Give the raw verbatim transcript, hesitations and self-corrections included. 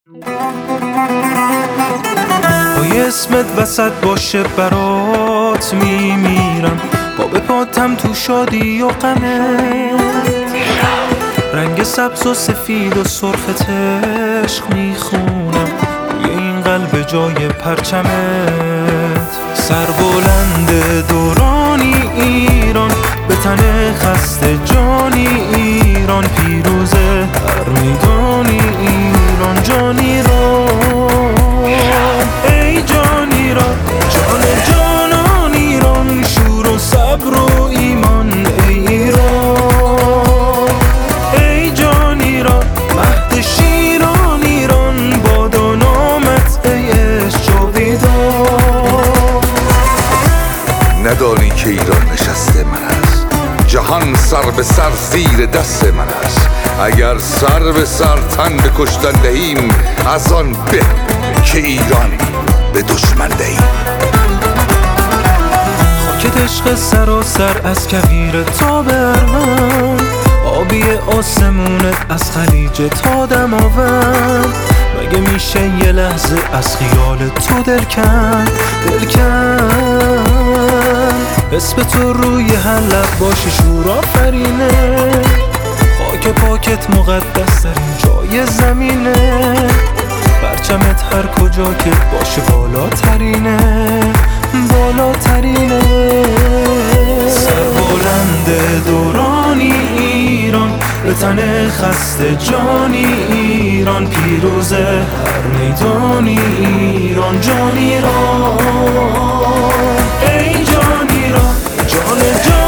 پای اسمت وسط باشه برات میمیرم، پا به پاتم تو شادی و غمت، رنگ سبز و سفید و سرخت عشق میخونم روی این قلب جای پرچمت. سربلند دورانی ایران، به تن خسته جانی ایران، پیروزه هر میدانی ایران، جان ایران، ای جان ایران، جان جانان ایران، شور و صبر و ایمان، ای ایران، ای جان ایران، مهد شیران ایران، بادا نامت ای عشق جاویدان. ندانی که ایران نشسته من است، جهان سر به سر زیر دست من است. اگر سر به سر تن به کشتن دهیم، از آن به که ایران به دشمن دهیم. خاکت عشق سراسر از کویر تا به ارمن، آبی آسمونت از خلیج تا دماوند. مگه میشه یه لحظه از خیال تو دل کن دل کن؟ اسم تو روی هر لب باشه شور آفرینه، خاک پاکت مقدس ترین جای زمینه، پرچمت هر کجا که باشه بالاترینه بالاترینه. سربلند دورانی ایران، به تن خسته جانی ایران، پیروزه هر میدانی ایران، جان ایران، ای جان ایران، جان جان